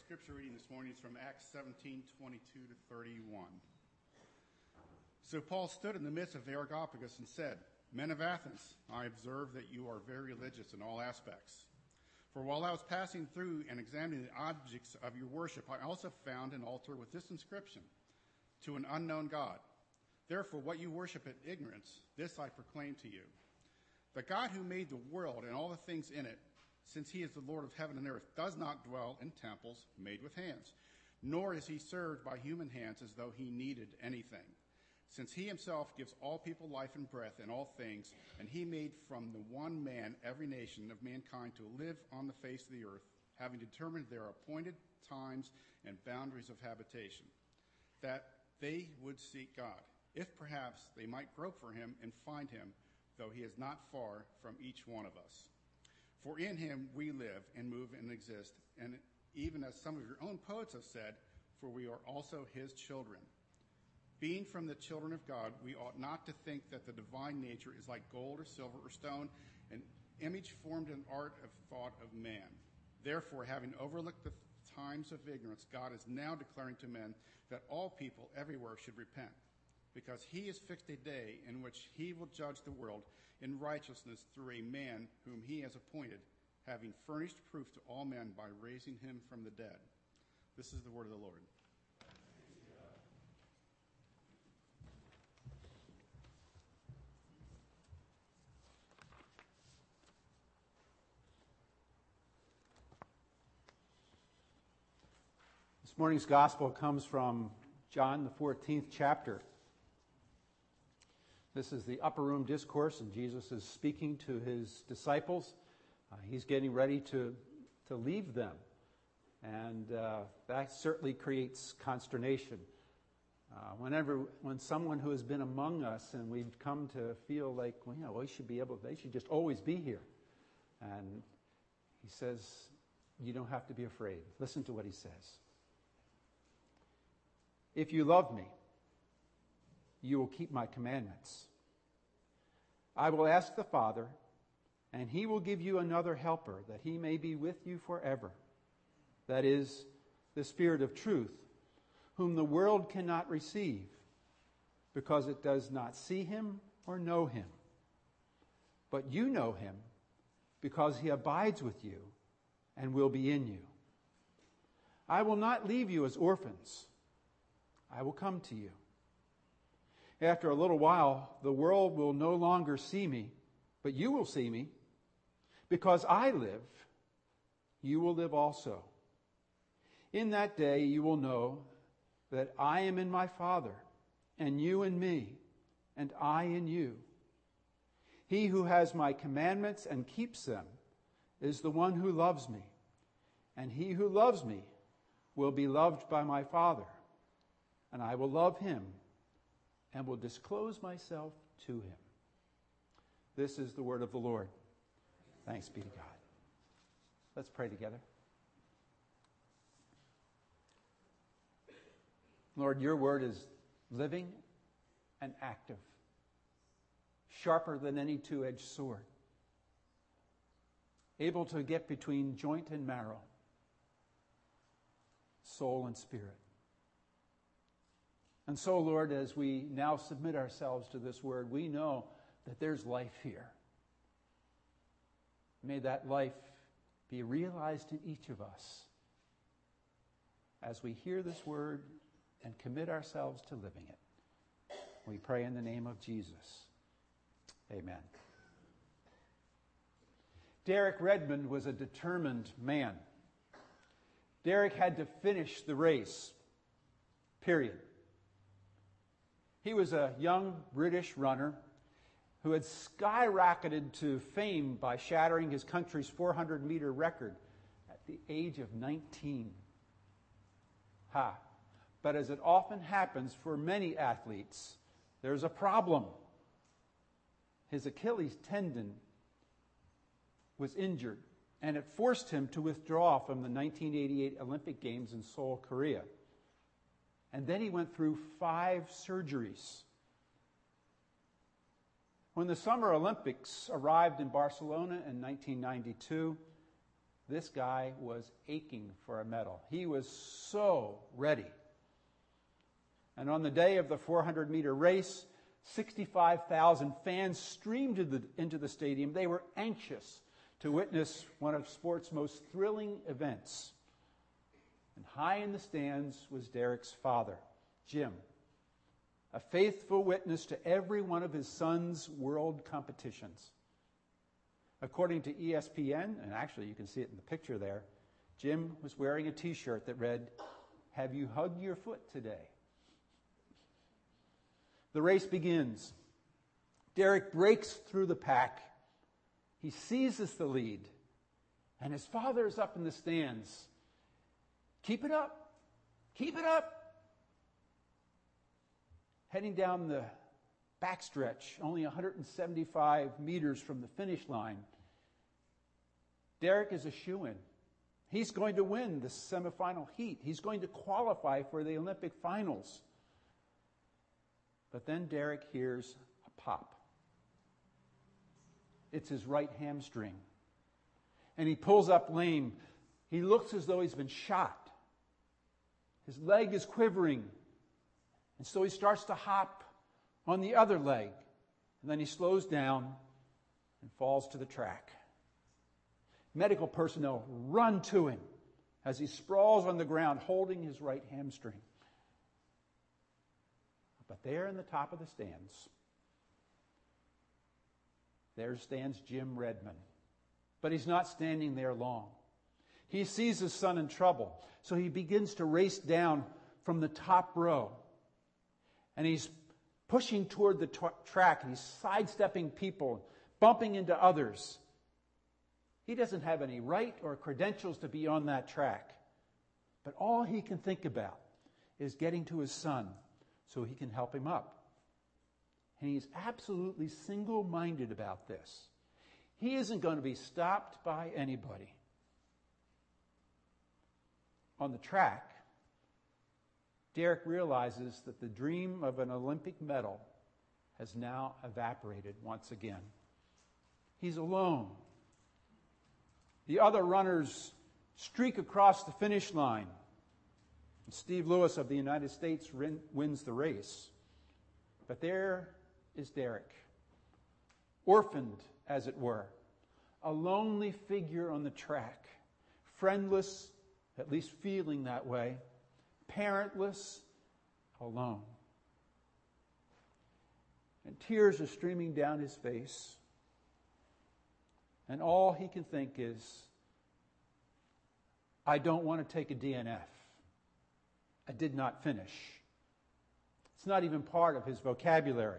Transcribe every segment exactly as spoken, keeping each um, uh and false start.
scripture reading this morning is from Acts seventeen, twenty-two to thirty-one. So Paul stood in the midst of the Areopagus and said, "Men of Athens, I observe that you are very religious in all aspects. For while I was passing through and examining the objects of your worship, I also found an altar with this inscription, 'To an unknown God.' Therefore, what you worship in ignorance, this I proclaim to you. The God who made the world and all the things in it, since he is the Lord of heaven and earth, does not dwell in temples made with hands, nor is he served by human hands as though he needed anything. Since he himself gives all people life and breath in all things, and he made from the one man every nation of mankind to live on the face of the earth, having determined their appointed times and boundaries of habitation, that they would seek God, if perhaps they might grope for him and find him, though he is not far from each one of us. For in him we live and move and exist, and even as some of your own poets have said, for we are also his children. Being from the children of God, we ought not to think that the divine nature is like gold or silver or stone, an image formed in art of thought of man. Therefore, having overlooked the times of ignorance, God is now declaring to men that all people everywhere should repent, because he has fixed a day in which he will judge the world in righteousness through a man whom he has appointed, having furnished proof to all men by raising him from the dead." This is the word of the Lord. This morning's gospel comes from John, the fourteenth chapter. This is the upper room discourse, and Jesus is speaking to his disciples. Uh, he's getting ready to, to leave them, and uh, that certainly creates consternation. Uh, whenever, when someone who has been among us, and we've come to feel like, well, you know, we should be able, they should just always be here. And he says, you don't have to be afraid. Listen to what he says. "If you love me, you will keep my commandments. I will ask the Father, and he will give you another helper, that he may be with you forever. That is, the Spirit of truth, whom the world cannot receive, because it does not see him or know him. But you know him, because he abides with you and will be in you. I will not leave you as orphans. I will come to you. After a little while, the world will no longer see me, but you will see me. Because I live, you will live also. In that day you will know that I am in my Father, and you in me, and I in you. He who has my commandments and keeps them is the one who loves me. And he who loves me will be loved by my Father, and I will love him and will disclose myself to him." This is the word of the Lord. Thanks be to God. Let's pray together. Lord, your word is living and active, sharper than any two-edged sword, able to get between joint and marrow, soul and spirit. And so, Lord, as we now submit ourselves to this word, we know that there's life here. May that life be realized in each of us as we hear this word and commit ourselves to living it. We pray in the name of Jesus. Amen. Derek Redmond was a determined man. Derek had to finish the race, period. He was a young British runner who had skyrocketed to fame by shattering his country's four hundred meter record at the age of nineteen. Ha! But as it often happens for many athletes, there's a problem. His Achilles tendon was injured, and it forced him to withdraw from the nineteen eighty-eight Olympic Games in Seoul, Korea. And then he went through five surgeries. When the Summer Olympics arrived in Barcelona in nineteen ninety-two, This guy was aching for a medal. He was so ready. And on the day of the four hundred meter race, sixty-five thousand fans streamed into the, into the stadium. They were anxious to witness one of sport's most thrilling events. And high in the stands was Derek's father, Jim, a faithful witness to every one of his son's world competitions. According to E S P N, and actually you can see it in the picture there, Jim was wearing a t-shirt that read, "Have you hugged your foot today?" The race begins. Derek breaks through the pack. He seizes the lead, and his father is up in the stands. "Keep it up. Keep it up." Heading down the backstretch, only one hundred seventy-five meters from the finish line, Derek is a shoo-in. He's going to win the semifinal heat. He's going to qualify for the Olympic finals. But then Derek hears a pop. It's his right hamstring. And he pulls up lame. He looks as though he's been shot. His leg is quivering. And so he starts to hop on the other leg. And then he slows down and falls to the track. Medical personnel run to him as he sprawls on the ground holding his right hamstring. But there in the top of the stands, there stands Jim Redmond. But he's not standing there long. He sees his son in trouble, so he begins to race down from the top row. And he's pushing toward the t- track, and he's sidestepping people, bumping into others. He doesn't have any right or credentials to be on that track. But all he can think about is getting to his son so he can help him up. And he's absolutely single-minded about this. He isn't going to be stopped by anybody. On the track, Derek realizes that the dream of an Olympic medal has now evaporated once again. He's alone. The other runners streak across the finish line. And Steve Lewis of the United States win, wins the race. But there is Derek, orphaned, as it were, a lonely figure on the track, friendless, at least feeling that way, parentless, alone. And tears are streaming down his face. And all he can think is, I don't want to take a D N F. I did not finish. It's not even part of his vocabulary.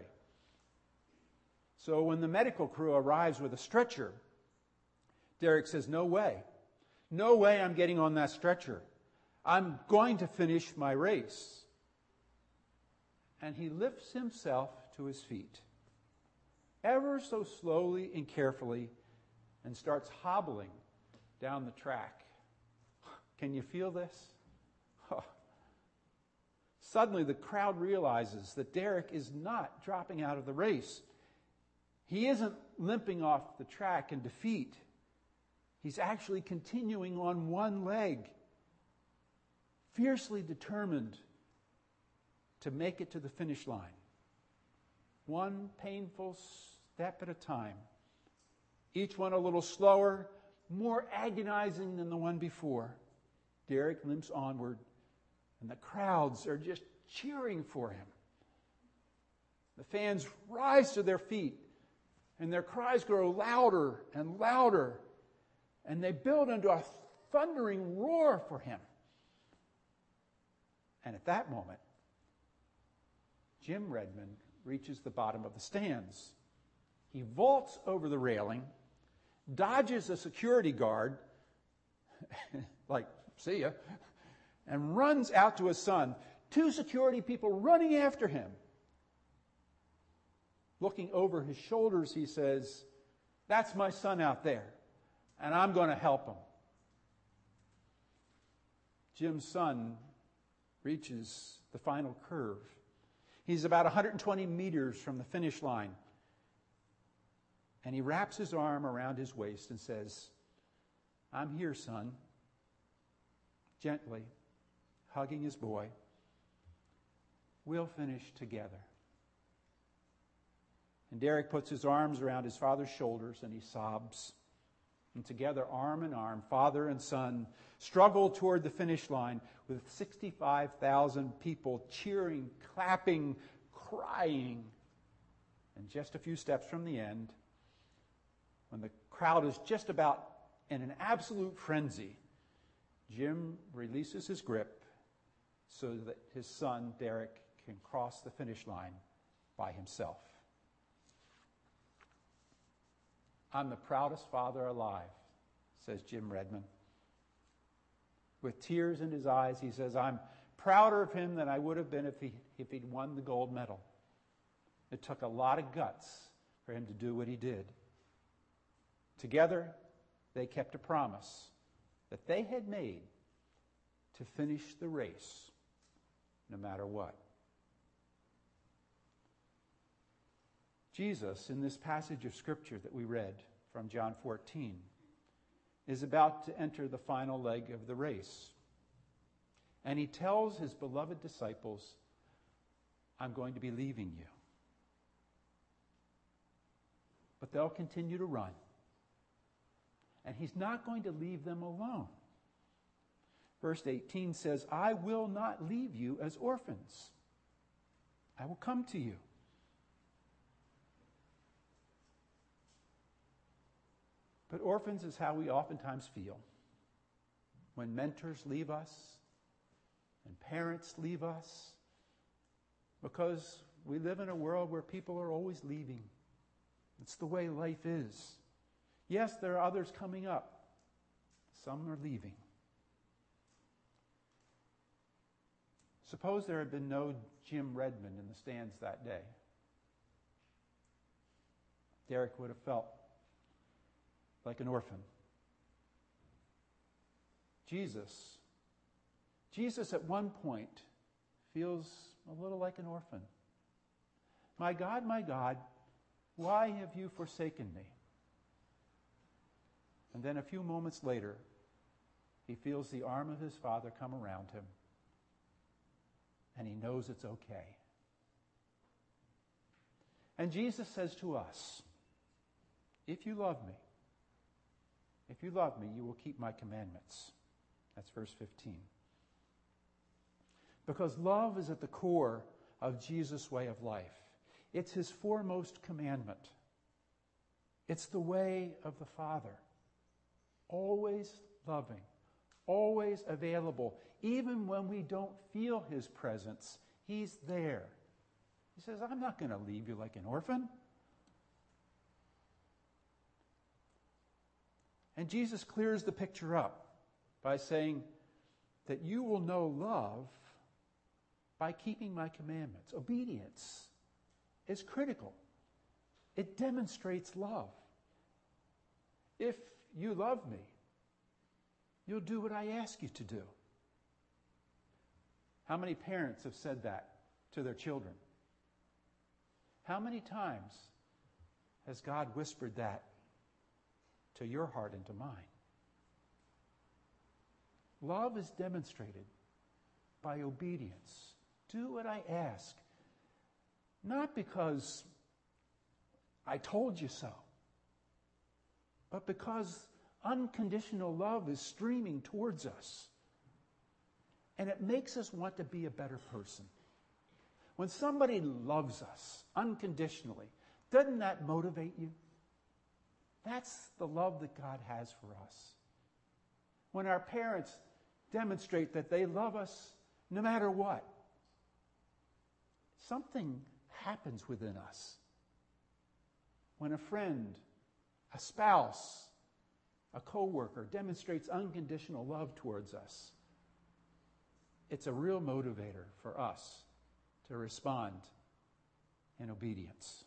So when the medical crew arrives with a stretcher, Derek says, no way. No way I'm getting on that stretcher. I'm going to finish my race. And he lifts himself to his feet, ever so slowly and carefully, and starts hobbling down the track. Can you feel this? Oh. Suddenly the crowd realizes that Derek is not dropping out of the race. He isn't limping off the track in defeat. He's actually continuing on one leg, fiercely determined to make it to the finish line. One painful step at a time. Each one a little slower, more agonizing than the one before. Derek limps onward, and the crowds are just cheering for him. The fans rise to their feet, and their cries grow louder and louder, and they build into a thundering roar for him. And at that moment, Jim Redmond reaches the bottom of the stands. He vaults over the railing, dodges a security guard, like, see ya, and runs out to his son. Two security people running after him. Looking over his shoulders, he says, that's my son out there, and I'm going to help him. Jim's son reaches the final curve. He's about one hundred twenty meters from the finish line. And he wraps his arm around his waist and says, I'm here, son. Gently, hugging his boy. We'll finish together. And Derek puts his arms around his father's shoulders and he sobs. And together, arm in arm, father and son struggle toward the finish line with sixty-five thousand people cheering, clapping, crying. And just a few steps from the end, when the crowd is just about in an absolute frenzy, Jim releases his grip so that his son, Derek, can cross the finish line by himself. I'm the proudest father alive, says Jim Redman. With tears in his eyes, he says, I'm prouder of him than I would have been if, he, if he'd won the gold medal. It took a lot of guts for him to do what he did. Together, they kept a promise that they had made to finish the race no matter what. Jesus, in this passage of Scripture that we read from John fourteen, is about to enter the final leg of the race. And he tells his beloved disciples, I'm going to be leaving you. But they'll continue to run. And he's not going to leave them alone. Verse eighteen says, I will not leave you as orphans. I will come to you. But orphans is how we oftentimes feel when mentors leave us and parents leave us, because we live in a world where people are always leaving. It's the way life is. Yes, there are others coming up. Some are leaving. Suppose there had been no Jim Redman in the stands that day. Derek would have felt like an orphan. Jesus, Jesus at one point feels a little like an orphan. My God, my God, why have you forsaken me? And then a few moments later, he feels the arm of his Father come around him, and he knows it's okay. And Jesus says to us, if you love me, if you love me, you will keep my commandments. That's verse fifteen. Because love is at the core of Jesus' way of life. It's his foremost commandment. It's the way of the Father. Always loving, always available. Even when we don't feel his presence, he's there. He says, I'm not going to leave you like an orphan. And Jesus clears the picture up by saying that you will know love by keeping my commandments. Obedience is critical. It demonstrates love. If you love me, you'll do what I ask you to do. How many parents have said that to their children? How many times has God whispered that to your heart and to mine? Love is demonstrated by obedience. Do what I ask. Not because I told you so, but because unconditional love is streaming towards us. And it makes us want to be a better person. When somebody loves us unconditionally, doesn't that motivate you? That's the love that God has for us. When our parents demonstrate that they love us no matter what, something happens within us. When a friend, a spouse, a coworker demonstrates unconditional love towards us, it's a real motivator for us to respond in obedience.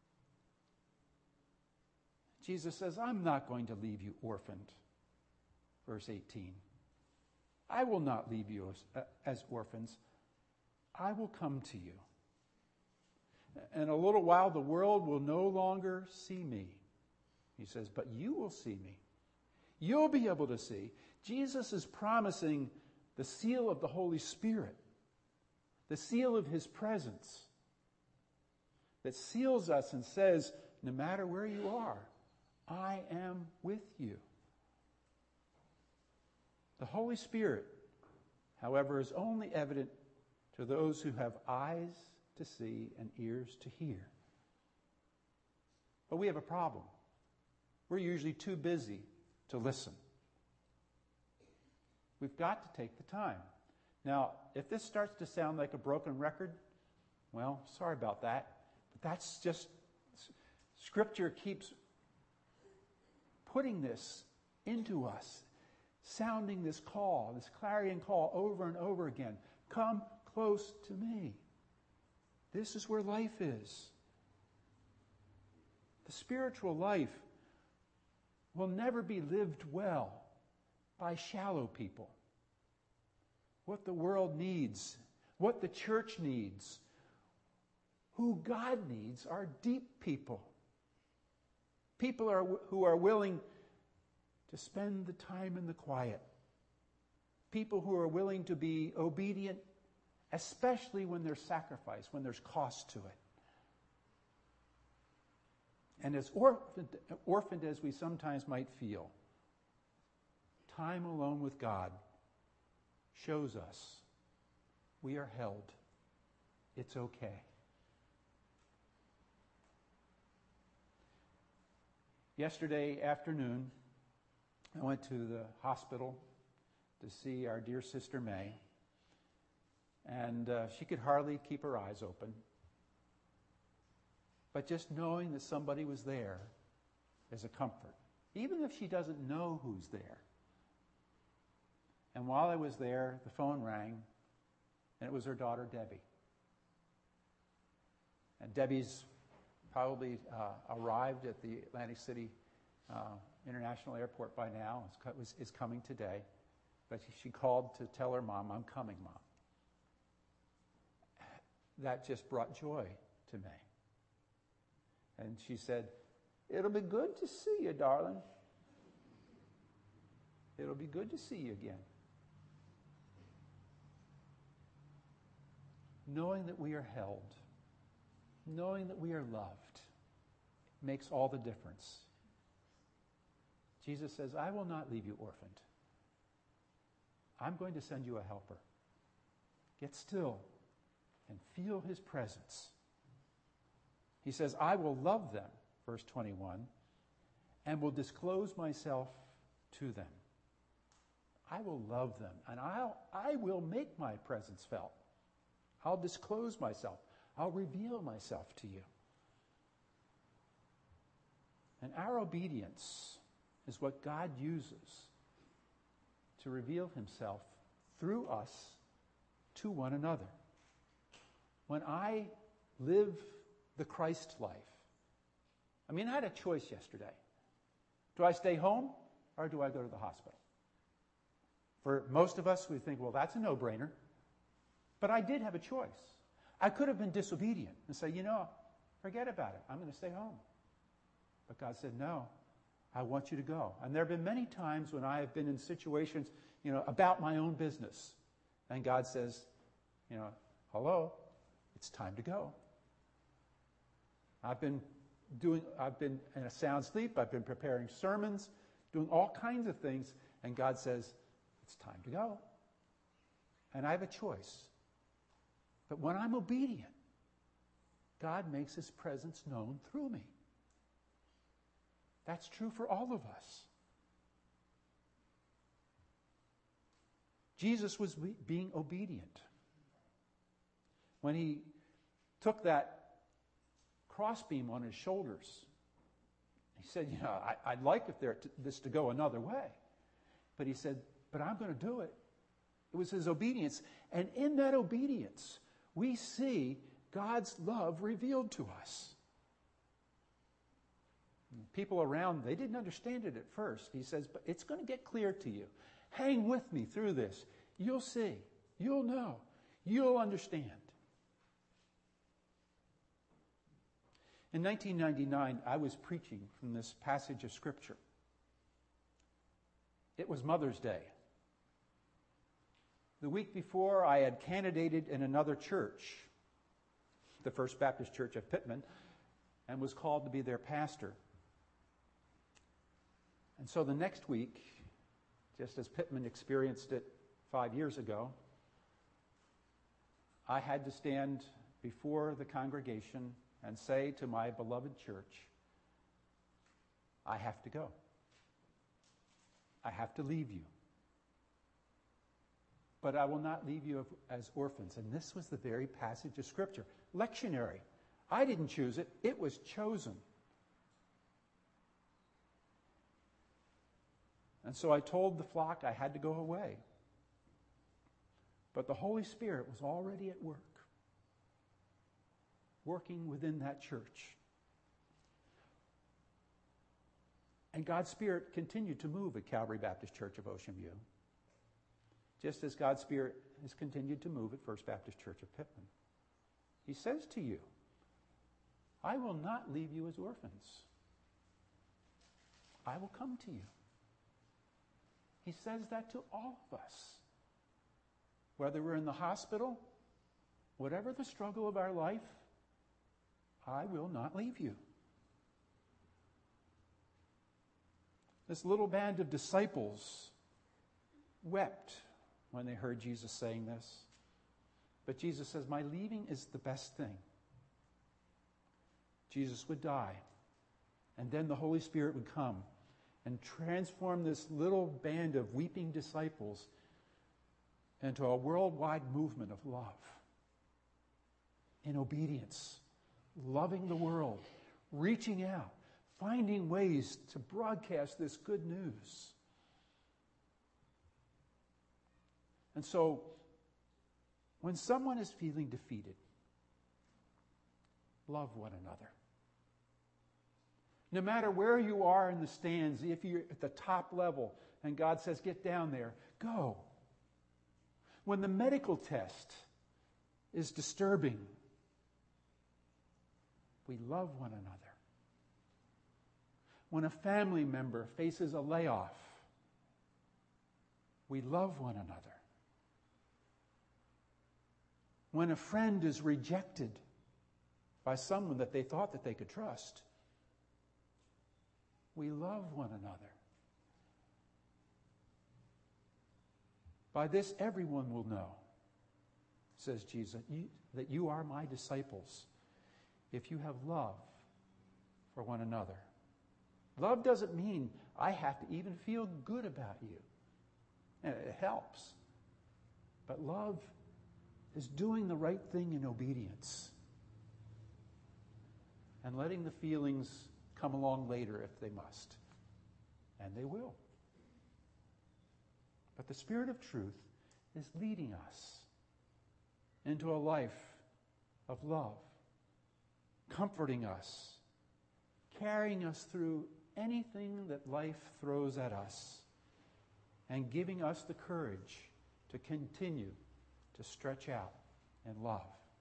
Jesus says, I'm not going to leave you orphaned. Verse eighteen. I will not leave you as, as orphans. I will come to you. In a little while, the world will no longer see me. He says, but you will see me. You'll be able to see. Jesus is promising the seal of the Holy Spirit, the seal of his presence that seals us and says, no matter where you are, I am with you. The Holy Spirit, however, is only evident to those who have eyes to see and ears to hear. But we have a problem. We're usually too busy to listen. We've got to take the time. Now, if this starts to sound like a broken record, well, sorry about that. But that's just, Scripture keeps putting this into us, sounding this call, this clarion call over and over again. Come close to me. This is where life is. The spiritual life will never be lived well by shallow people. What the world needs, what the church needs, who God needs are deep people. People are, who are willing to spend the time in the quiet. People who are willing to be obedient, especially when there's sacrifice, when there's cost to it. And as orphaned, orphaned as we sometimes might feel, time alone with God shows us we are held. It's okay. Yesterday afternoon, I went to the hospital to see our dear sister May, and uh, she could hardly keep her eyes open. But just knowing that somebody was there is a comfort, even if she doesn't know who's there. And while I was there, the phone rang, and it was her daughter, Debbie. And Debbie's probably uh, arrived at the Atlantic City uh, International Airport by now, is, is coming today. But she called to tell her mom, I'm coming, Mom. That just brought joy to May. And she said, it'll be good to see you, darling. It'll be good to see you again. Knowing that we are held, knowing that we are loved, makes all the difference. Jesus says, I will not leave you orphaned. I'm going to send you a helper. Get still and feel his presence. He says, I will love them, verse twenty-one, and will disclose myself to them. I will love them, and I'll, I will make my presence felt. I'll disclose myself. I'll reveal myself to you. And our obedience is what God uses to reveal himself through us to one another. When I live the Christ life, I mean, I had a choice yesterday. Do I stay home or do I go to the hospital? For most of us, we think, well, that's a no-brainer. But I did have a choice. I could have been disobedient and say, you know, forget about it. I'm going to stay home. But God said, no, I want you to go. And there have been many times when I have been in situations, you know, about my own business. And God says, you know, hello, it's time to go. I've been doing, I've been in a sound sleep. I've been preparing sermons, doing all kinds of things. And God says, it's time to go. And I have a choice. But when I'm obedient, God makes his presence known through me. That's true for all of us. Jesus was being obedient. When he took that crossbeam on his shoulders, he said, you know, I, I'd like if there to, this to go another way. But he said, but I'm going to do it. It was his obedience. And in that obedience, we see God's love revealed to us. People around, they didn't understand it at first. He says, but it's going to get clear to you. Hang with me through this. You'll see. You'll know. You'll understand. In nineteen ninety-nine, I was preaching from this passage of Scripture. It was Mother's Day. The week before, I had candidated in another church, the First Baptist Church of Pittman, and was called to be their pastor. And so the next week, just as Pittman experienced it five years ago, I had to stand before the congregation and say to my beloved church, I have to go. I have to leave you. But I will not leave you as orphans. And this was the very passage of Scripture. Lectionary. I didn't choose it. It was chosen. And so I told the flock I had to go away. But the Holy Spirit was already at work, working within that church. And God's Spirit continued to move at Calvary Baptist Church of Ocean View, just as God's Spirit has continued to move at First Baptist Church of Pittman. He says to you, I will not leave you as orphans. I will come to you. He says that to all of us. Whether we're in the hospital, whatever the struggle of our life, I will not leave you. This little band of disciples wept when they heard Jesus saying this. But Jesus says, my leaving is the best thing. Jesus would die, and then the Holy Spirit would come and transform this little band of weeping disciples into a worldwide movement of love, in obedience, loving the world, reaching out, finding ways to broadcast this good news. And so, when someone is feeling defeated, love one another. No matter where you are in the stands, if you're at the top level and God says, get down there, go. When the medical test is disturbing, we love one another. When a family member faces a layoff, we love one another. When a friend is rejected by someone that they thought that they could trust, we love one another. By this everyone will know, says Jesus, you, that you are my disciples, if you have love for one another. Love doesn't mean I have to even feel good about you. It helps. But love is doing the right thing in obedience and letting the feelings come along later if they must. And they will. But the Spirit of truth is leading us into a life of love, comforting us, carrying us through anything that life throws at us, and giving us the courage to continue to stretch out in love.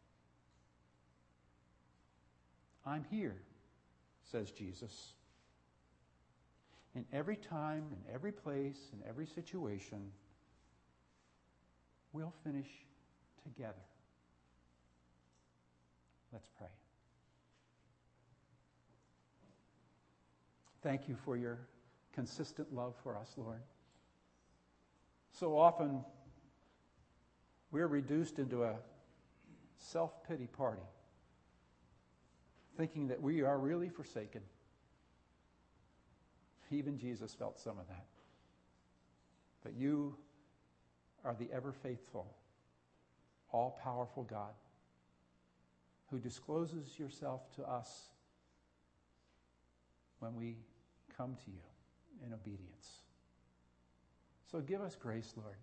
I'm here, says Jesus. In every time, in every place, in every situation, we'll finish together. Let's pray. Thank you for your consistent love for us, Lord. So often, we're reduced into a self-pity party, thinking that we are really forsaken. Even Jesus felt some of that. But you are the ever-faithful, all-powerful God who discloses yourself to us when we come to you in obedience. So give us grace, Lord.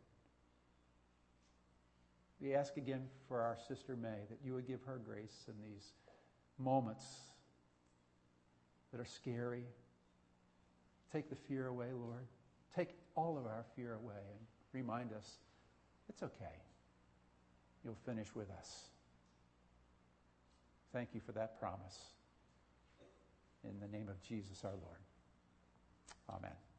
We ask again for our sister May, that you would give her grace in these moments that are scary. Take the fear away, Lord. Take all of our fear away and remind us it's okay. You'll finish with us. Thank you for that promise. In the name of Jesus our Lord. Amen.